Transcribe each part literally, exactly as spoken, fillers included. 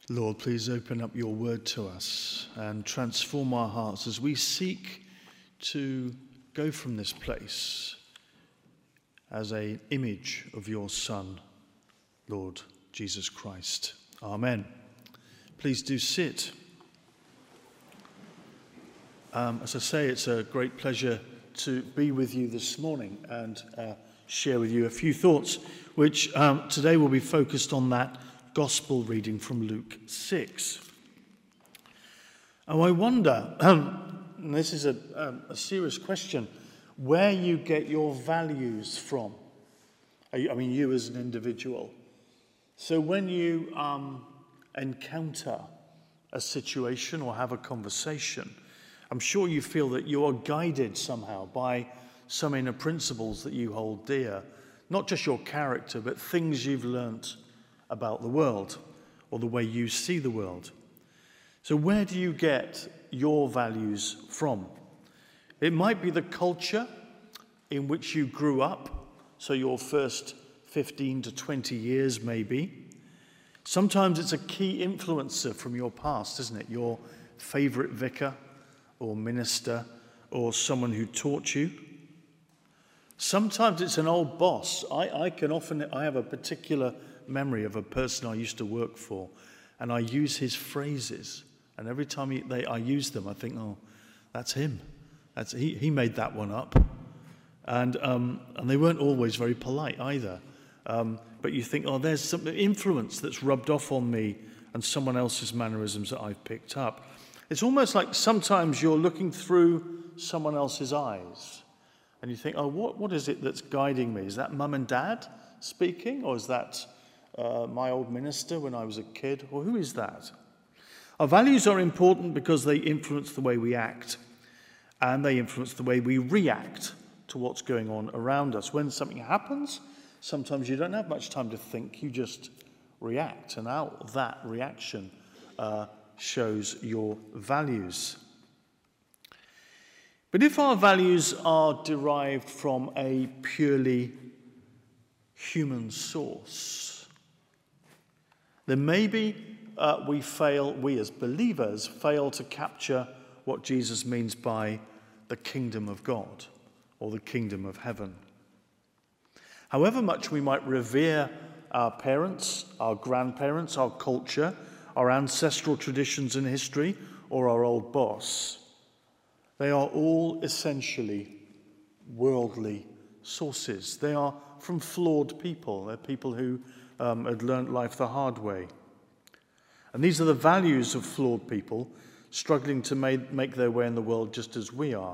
Lord, please open up your word to us and transform our hearts as we seek to go from this place as an image of your Son, Lord Jesus Christ. Amen. Please do sit. Um, as I say, it's a great pleasure to be with you this morning and uh, share with you a few thoughts, which um, today will be focused on that Gospel reading from Luke six. Oh, I wonder, um, and this is a, um, a serious question, where you get your values from. I mean, you as an individual. So when you um, encounter a situation or have a conversation, I'm sure you feel that you are guided somehow by some inner principles that you hold dear. Not just your character, but things you've learnt about the world or the way you see the world. So where do you get your values from? It might be the culture in which you grew up, so your first fifteen to twenty years maybe. Sometimes it's a key influencer from your past, isn't it? Your favourite vicar or minister or someone who taught you. Sometimes it's an old boss. I, I can often, I have a particular memory of a person I used to work for, and I use his phrases, and every time he, they, I use them, I think, oh, that's him. That's he. He made that one up, and um, and they weren't always very polite either. Um, but you think, oh, there's some influence that's rubbed off on me, and someone else's mannerisms that I've picked up. It's almost like sometimes you're looking through someone else's eyes, and you think, oh, what what is it that's guiding me? Is that mum and dad speaking, or is that Uh, my old minister when I was a kid? Or who is that? Our values are important because they influence the way we act, and they influence the way we react to what's going on around us. When something happens, sometimes you don't have much time to think, you just react, and out of that reaction uh, shows your values. But if our values are derived from a purely human source, then maybe uh, we fail, we as believers, fail to capture what Jesus means by the kingdom of God or the kingdom of heaven. However much we might revere our parents, our grandparents, our culture, our ancestral traditions and history, or our old boss, they are all essentially worldly sources. They are from flawed people. They're people who Um, had learnt life the hard way. And these are the values of flawed people struggling to make, make their way in the world just as we are.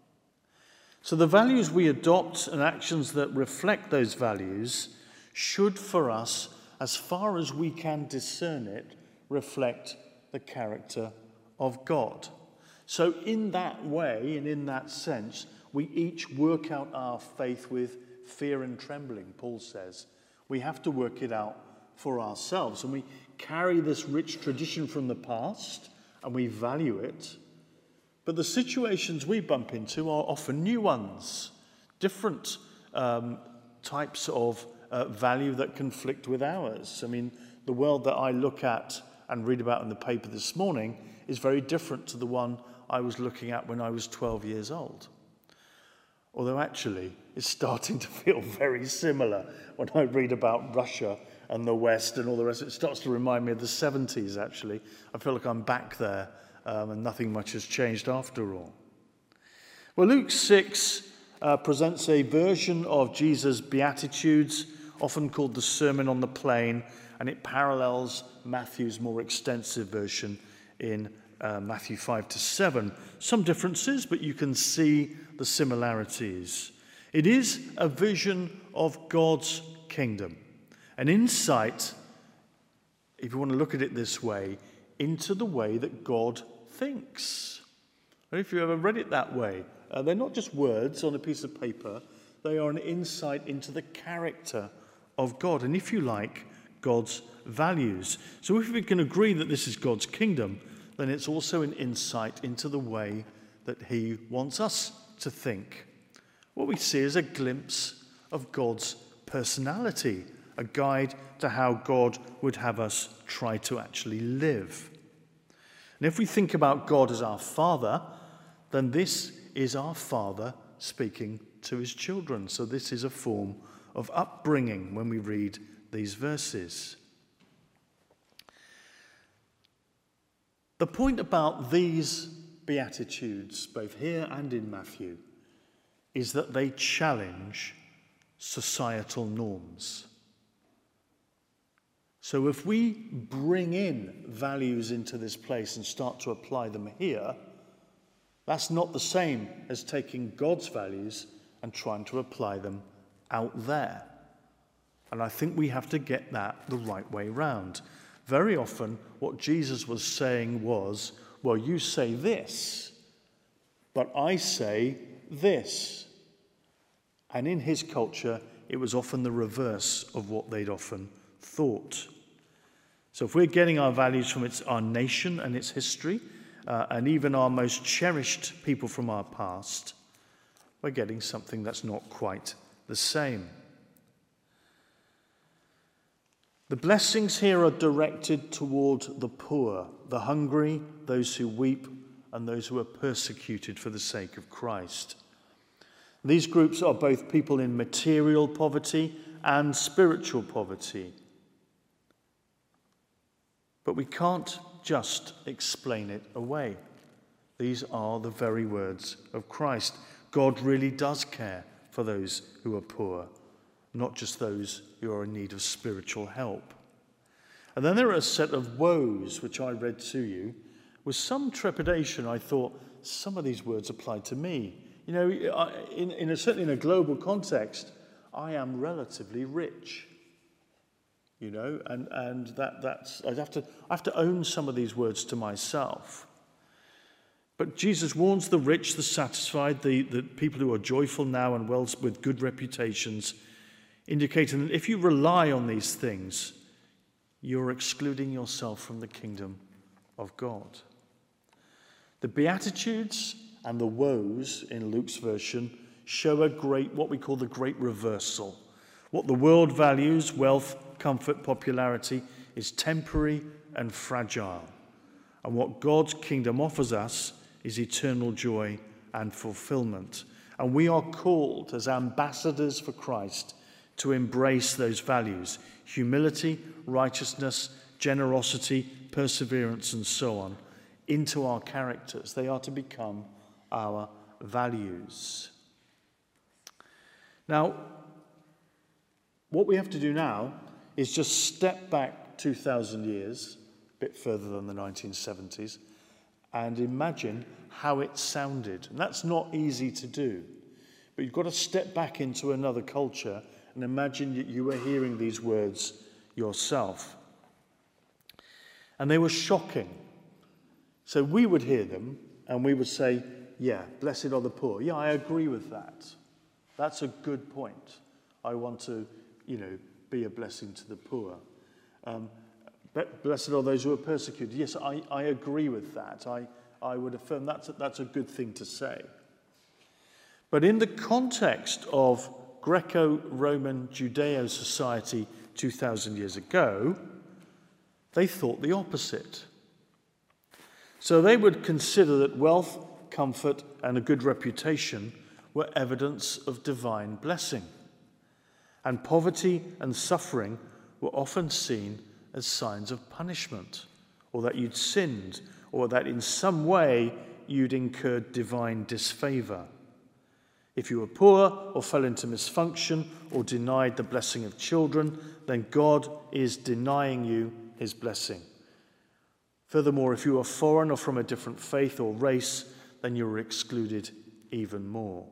So the values we adopt and actions that reflect those values should, for us, as far as we can discern it, reflect the character of God. So in that way and in that sense, we each work out our faith with fear and trembling, Paul says. We have to work it out for ourselves. And we carry this rich tradition from the past, and we value it. But the situations we bump into are often new ones, different um, types of uh, value that conflict with ours. I mean, the world that I look at and read about in the paper this morning is very different to the one I was looking at when I was twelve years old. Although actually, it's starting to feel very similar when I read about Russia and the West and all the rest. It starts to remind me of the seventies, actually. I feel like I'm back there, um, and nothing much has changed after all. Well, Luke six uh, presents a version of Jesus' Beatitudes, often called the Sermon on the Plain, and it parallels Matthew's more extensive version in uh, Matthew five to seven. Some differences, but you can see the similarities. It is a vision of God's kingdom, an insight, if you want to look at it this way, into the way that God thinks. If you ever read it that way, uh, they're not just words on a piece of paper, they are an insight into the character of God, and if you like, God's values. So if we can agree that this is God's kingdom, then it's also an insight into the way that he wants us to think. What we see is a glimpse of God's personality, a guide to how God would have us try to actually live. And if we think about God as our Father, then this is our Father speaking to his children. So this is a form of upbringing when we read these verses. The point about these Beatitudes, both here and in Matthew, is that they challenge societal norms. So if we bring in values into this place and start to apply them here, that's not the same as taking God's values and trying to apply them out there. And I think we have to get that the right way round. Very often, what Jesus was saying was, well, you say this, but I say this. And in his culture, it was often the reverse of what they'd often thought. So if we're getting our values from its, our nation and its history, uh, and even our most cherished people from our past, we're getting something that's not quite the same. The blessings here are directed toward the poor, the hungry, those who weep, and those who are persecuted for the sake of Christ. These groups are both people in material poverty and spiritual poverty. But we can't just explain it away. These are the very words of Christ. God really does care for those who are poor, not just those who are in need of spiritual help. And then there are a set of woes, which I read to you. With some trepidation, I thought, some of these words apply to me. You know, in, in a, certainly in a global context, I am relatively rich. You know, and, and that, that's, I have to, I have to own some of these words to myself. But Jesus warns the rich, the satisfied, the, the people who are joyful now and well with good reputations, indicating that if you rely on these things, you're excluding yourself from the kingdom of God. The Beatitudes and the woes in Luke's version show a great, what we call the great reversal. What the world values, wealth, comfort, popularity, is temporary and fragile. And what God's kingdom offers us is eternal joy and fulfillment. And we are called as ambassadors for Christ to embrace those values: humility, righteousness, generosity, perseverance, and so on, into our characters. They are to become our values. Now, what we have to do now is just step back two thousand years, a bit further than the nineteen seventies, and imagine how it sounded. And that's not easy to do. But you've got to step back into another culture and imagine that you were hearing these words yourself. And they were shocking. So we would hear them and we would say, yeah, blessed are the poor. Yeah, I agree with that. That's a good point. I want to, you know, be a blessing to the poor. Um, but blessed are those who are persecuted. Yes, I, I agree with that. I, I would affirm that's a, that's a good thing to say. But in the context of Greco-Roman Judeo society two thousand years ago, they thought the opposite. So they would consider that wealth, comfort, and a good reputation were evidence of divine blessing. And poverty and suffering were often seen as signs of punishment, or that you'd sinned, or that in some way you'd incurred divine disfavor. If you were poor or fell into misfunction or denied the blessing of children, then God is denying you his blessing. Furthermore, if you were foreign or from a different faith or race, then you were excluded even more.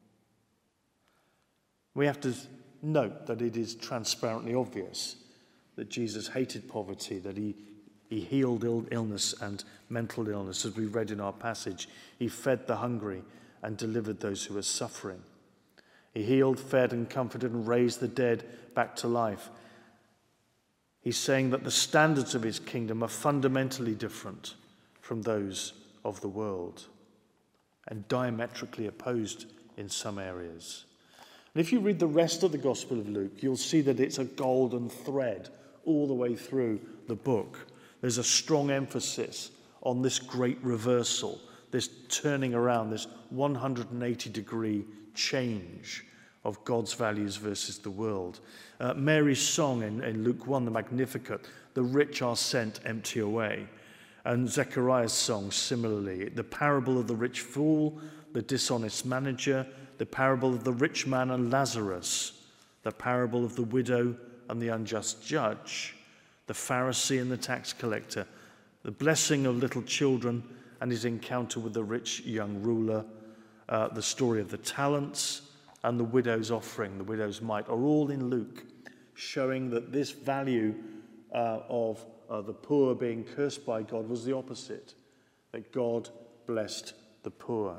We have to note that it is transparently obvious that Jesus hated poverty, that he, he healed Ill, illness and mental illness, as we read in our passage. He fed the hungry and delivered those who were suffering. He healed, fed, and comforted and raised the dead back to life. He's saying that the standards of his kingdom are fundamentally different from those of the world and diametrically opposed in some areas. And if you read the rest of the Gospel of Luke, you'll see that it's a golden thread all the way through the book. There's a strong emphasis on this great reversal, this turning around, this one hundred eighty degree change of God's values versus the world. Uh, Mary's song in, in Luke one, the Magnificat, the rich are sent empty away. And Zechariah's song similarly, the parable of the rich fool, the dishonest manager, the parable of the rich man and Lazarus, the parable of the widow and the unjust judge, the Pharisee and the tax collector, the blessing of little children and his encounter with the rich young ruler, uh, the story of the talents, and the widow's offering, the widow's mite, are all in Luke, showing that this value uh, of uh, the poor being cursed by God was the opposite, that God blessed the poor.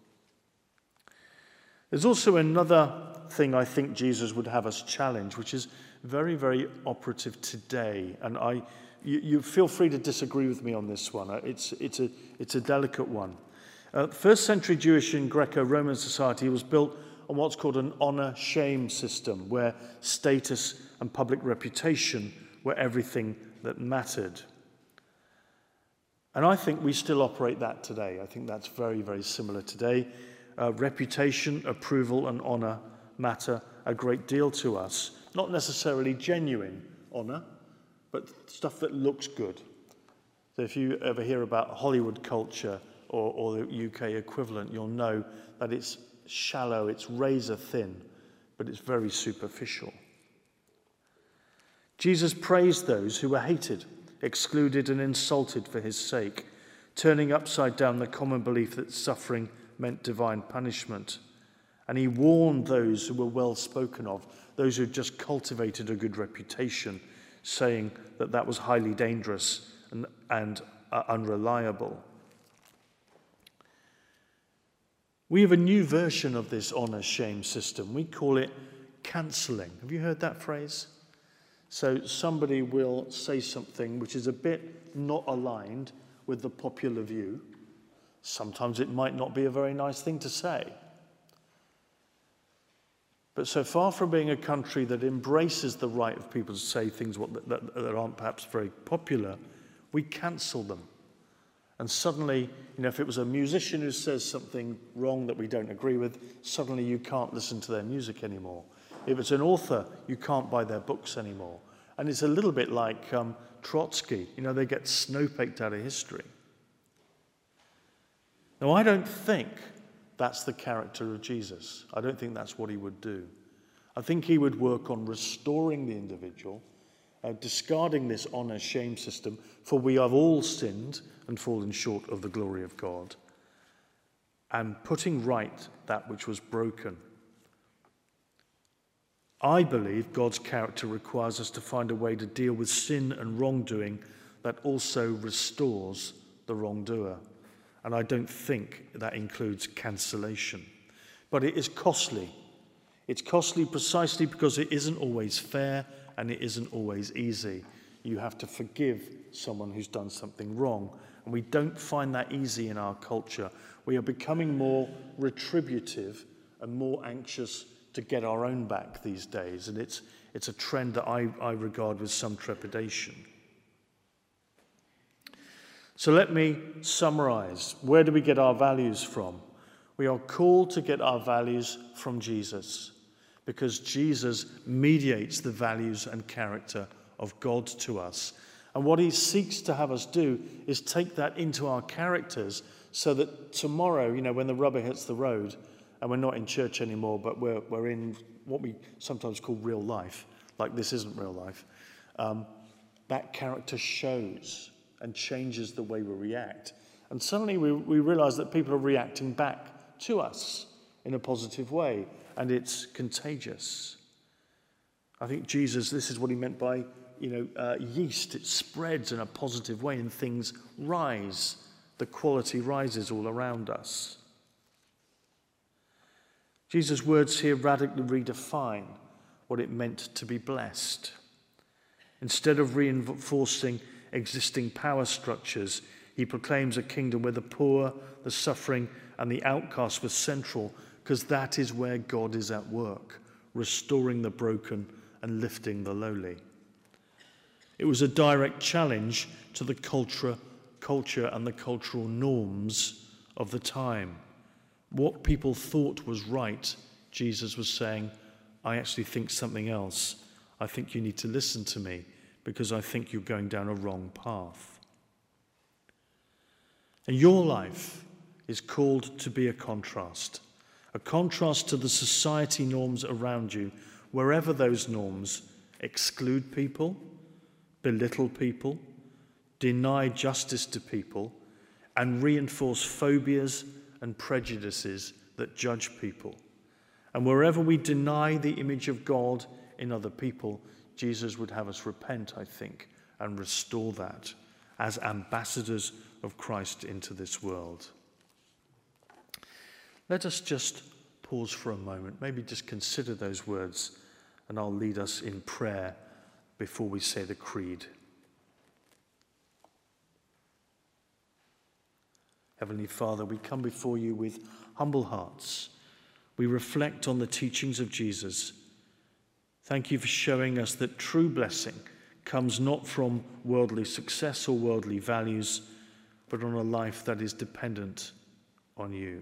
There's also another thing I think Jesus would have us challenge, which is very, very operative today. And I, you, you feel free to disagree with me on this one. It's, it's, a, it's a delicate one. Uh, first century Jewish and Greco-Roman society was built on what's called an honor-shame system, where status and public reputation were everything that mattered. And I think we still operate that today. I think that's very, very similar today. Uh, reputation, approval, and honor matter a great deal to us. Not necessarily genuine honor, but stuff that looks good. So if you ever hear about Hollywood culture or, or the U K equivalent, you'll know that it's shallow, it's razor thin, but it's very superficial. Jesus praised those who were hated, excluded, and insulted for his sake, turning upside down the common belief that suffering meant divine punishment. And he warned those who were well spoken of, those who just cultivated a good reputation, saying that that was highly dangerous and, and uh, unreliable. We have a new version of this honor-shame system. We call it cancelling. Have you heard that phrase? So somebody will say something which is a bit not aligned with the popular view. Sometimes it might not be a very nice thing to say. But so far from being a country that embraces the right of people to say things that, that, that aren't perhaps very popular, we cancel them. And suddenly, you know, if it was a musician who says something wrong that we don't agree with, suddenly you can't listen to their music anymore. If it's an author, you can't buy their books anymore. And it's a little bit like um, Trotsky. You know, they get snowflaked out of history. Now, I don't think that's the character of Jesus. I don't think that's what he would do. I think he would work on restoring the individual, uh, discarding this honor-shame system, for we have all sinned and fallen short of the glory of God, and putting right that which was broken. I believe God's character requires us to find a way to deal with sin and wrongdoing that also restores the wrongdoer. And I don't think that includes cancellation. But it is costly. It's costly precisely because it isn't always fair and it isn't always easy. You have to forgive someone who's done something wrong. And we don't find that easy in our culture. We are becoming more retributive and more anxious to get our own back these days. And it's, it's a trend that I, I regard with some trepidation. So let me summarize. Where do we get our values from? We are called to get our values from Jesus, because Jesus mediates the values and character of God to us. And what he seeks to have us do is take that into our characters so that tomorrow, you know, when the rubber hits the road and we're not in church anymore, but we're, we're in what we sometimes call real life, like this isn't real life, um, that character shows and changes the way we react. And suddenly we, we realize that people are reacting back to us in a positive way, and it's contagious. I think Jesus, this is what he meant by, you know, uh, yeast. It spreads in a positive way and things rise. The quality rises all around us. Jesus' words here radically redefine what it meant to be blessed. Instead of reinforcing existing power structures, he proclaims a kingdom where the poor, the suffering, and the outcast were central, because that is where God is at work. restoring the broken and lifting the lowly. It was a direct challenge to the culture, culture and the cultural norms of the time. What people thought was right, Jesus was saying, I actually think something else. I think you need to listen to me because I think you're going down a wrong path. And your life is called to be a contrast, a contrast to the society norms around you, wherever those norms exclude people, belittle people, deny justice to people, and reinforce phobias and prejudices that judge people. And wherever we deny the image of God in other people, Jesus would have us repent, I think, and restore that as ambassadors of Christ into this world. Let us just pause for a moment, maybe just consider those words, and I'll lead us in prayer before we say the creed. Heavenly Father, we come before you with humble hearts. We reflect on the teachings of Jesus. Thank you for showing us that true blessing comes not from worldly success or worldly values, but on a life that is dependent on you.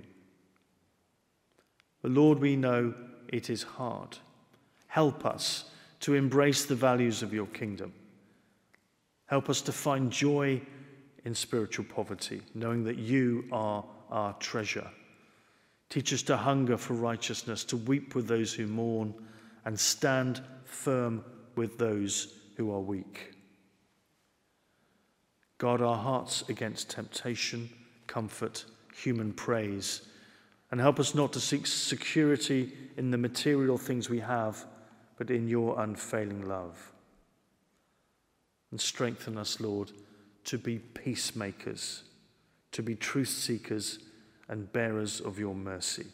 But Lord, we know it is hard. Help us to embrace the values of your kingdom. Help us to find joy in spiritual poverty, knowing that you are our treasure. Teach us to hunger for righteousness, to weep with those who mourn, and stand firm with those who are weak. Guard our hearts against temptation, comfort, human praise, and help us not to seek security in the material things we have, but in your unfailing love. And strengthen us, Lord, to be peacemakers, to be truth seekers and bearers of your mercy.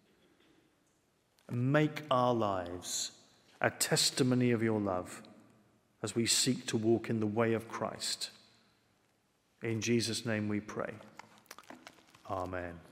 And make our lives a testimony of your love as we seek to walk in the way of Christ. In Jesus' name we pray. Amen.